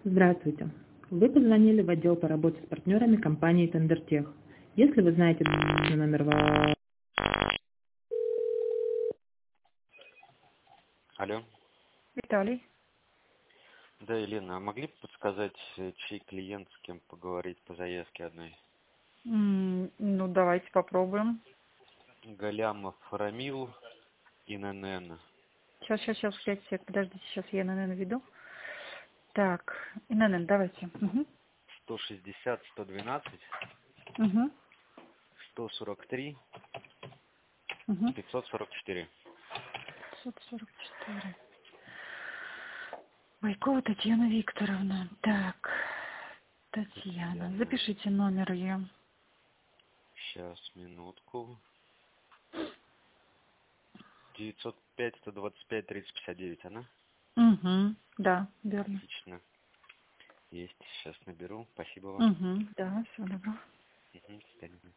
Здравствуйте. Вы позвонили в отдел по работе с партнерами компании Тендертех. Если вы знаете номер... Алло. Виталий. Да, Елена, а могли бы подсказать, чей клиент, с кем поговорить по заявке одной? Ну, давайте попробуем. Галямов Рамил, ИНН. Сейчас, 5 сек, подождите, сейчас я ИНН веду. Так, ИНН, давайте. Угу. 160, 112, Угу. 143, Угу. 544. 544. Байкова Татьяна Викторовна. Так, Татьяна, Татьяна. запишите номер ее. Сейчас, минутку. 905, 125, 3059, она? Угу. Да, верно. Отлично. Есть. Сейчас наберу. Спасибо вам. Угу. Да, все добро. До свидания.